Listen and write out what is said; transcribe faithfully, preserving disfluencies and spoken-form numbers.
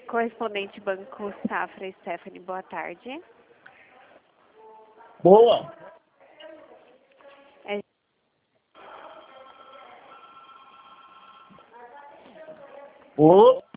Correspondente Banco Safra, Stephanie, boa tarde. Boa. É... Ô.